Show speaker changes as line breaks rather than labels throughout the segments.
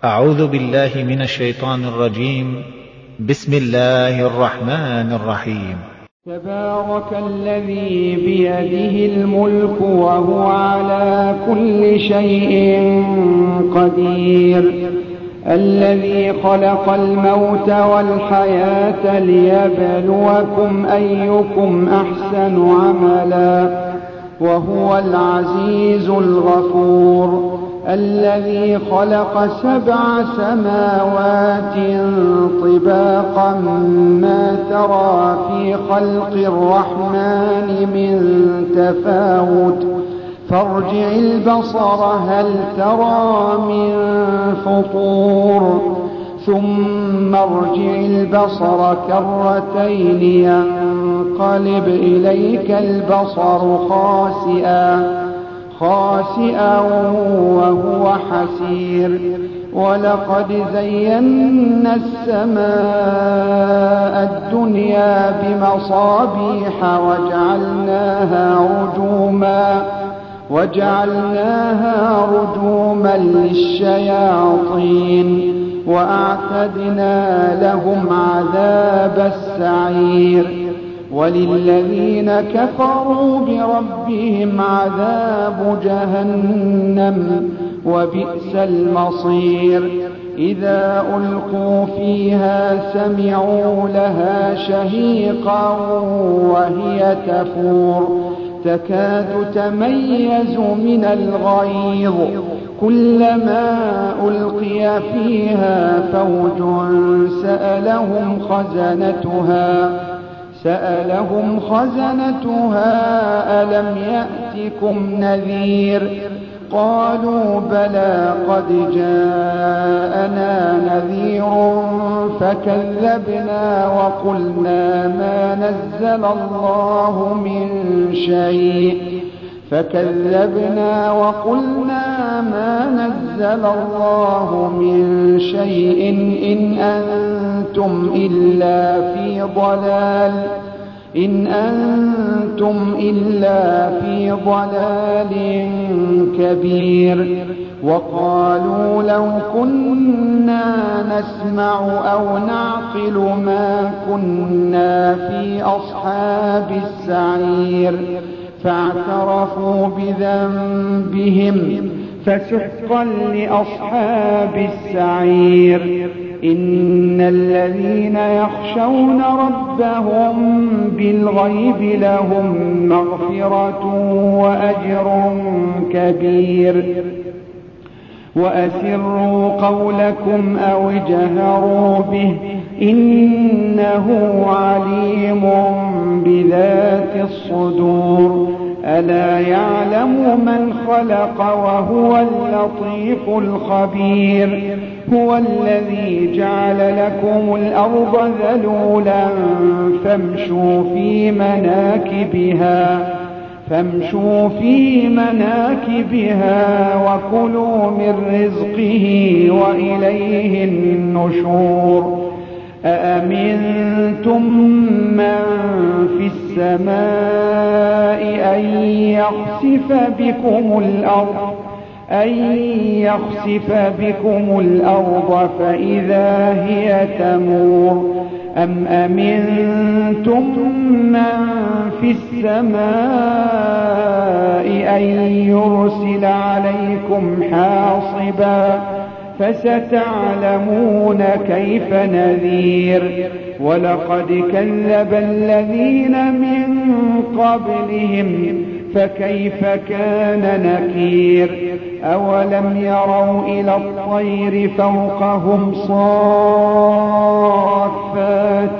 أعوذ بالله من الشيطان الرجيم. بسم الله الرحمن الرحيم.
تبارك الذي بيده الملك وهو على كل شيء قدير، الذي خلق الموت والحياة ليبلوكم أيكم أحسن عملا، وهو العزيز الغفور، الذي خلق 7 سماوات طباقا ما ترى في خلق الرحمن من تفاوت، فارجع البصر هل ترى من فطور، ثم ارجع البصر كرتين ينقلب إليك البصر خاسئا وهو حسير. ولقد زينا السماء الدنيا بمصابيح وجعلناها رجوما للشياطين، وأعتدنا لهم عذاب السعير. وللذين كفروا بربهم عذاب جهنم وبئس المصير. إذا ألقوا فيها سمعوا لها شهيقا وهي تفور، تكاد تميز من الغيظ، كلما ألقي فيها فوج سألهم خزنتها ألم يأتكم نذير؟ قالوا بلى قد جاءنا نذير فكذبنا وقلنا ما نزل الله من شيء إن أنتم إلا في ضلال كبير. وقالوا لو كنا نسمع أو نعقل ما كنا في أصحاب السعير، فاعترفوا بذنبهم فسحقا لأصحاب السعير. إن الذين يخشون ربهم بالغيب لهم مغفرة وأجر كبير. وأسروا قولكم أو اجهروا به إنه عليم بذات الصدور. ألا يعلم من خلق وهو اللطيف الخبير. هو الذي جعل لكم الأرض ذلولا فامشوا في مناكبها وكلوا من رزقه وإليه النشور. أأمنتم من في السماء أن يخسف بكم الأرض فإذا هي تمور، أم أمنتم من في السماء أن يرسل عليكم حاصبا، فستعلمون كيف نذير. ولقد كذب الذين من قبلهم فكيف كان نكير. أولم يروا إلى الطير فوقهم صافات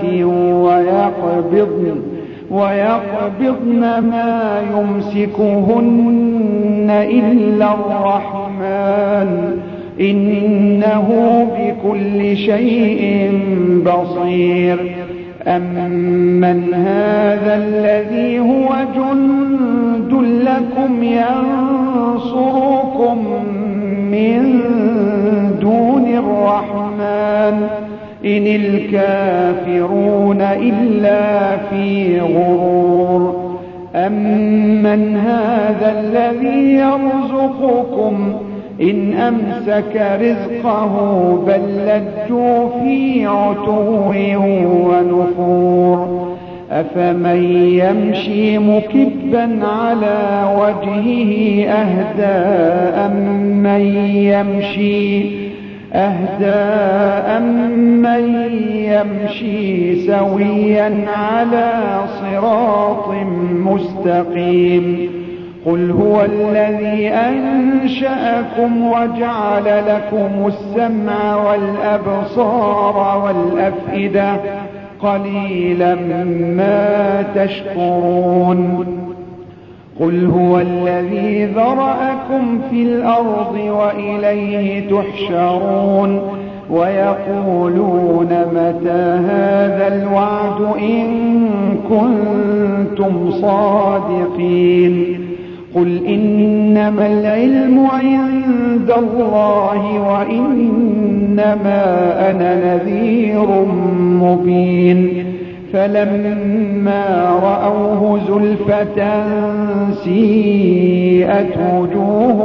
ويقبضن ما يمسكهن إلا الرحمن إنه بكل شيء بصير. أمن هذا الذي هو جند لكم ينصركم من دون الرحمن إن الكافرون إلا في غرور. أمن هذا الذي يرزقكم إن أمسك رزقه بل لجوا في عتو ونفور أفمن يمشي مكبا على وجهه أهدى أمن يمشي سويا على صراط مستقيم قل هو الذي أنشأكم وجعل لكم السمع والأبصار والأفئدة قليلا ما تشكرون قل هو الذي ذرأكم في الأرض وإليه تحشرون ويقولون متى هذا الوعد إن كنتم صادقين قل إنما العلم عند الله وإنما أنا نذير مبين فلما رأوه زلفة سيئت وجوه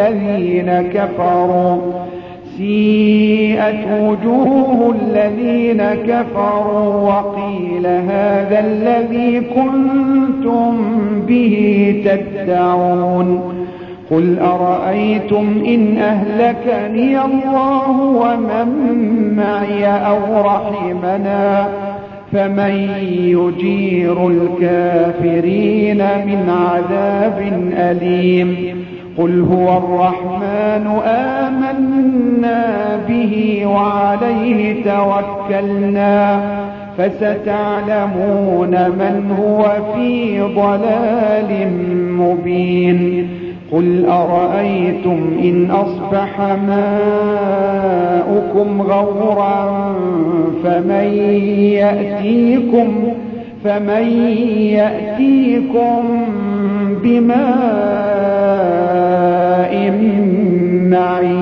الذين كفروا وقيل هذا الذي كنتم به تدعون قل أرأيتم إن أهلكني الله ومن معي أو رحمنا فمن يجير الكافرين من عذاب أليم قل هو الرحمن آمنا به وعليه توكلنا فستعلمون من هو في ضلال مبين قل أرأيتم إن أصبح ماؤكم غورا فمن يأتيكم بماء معين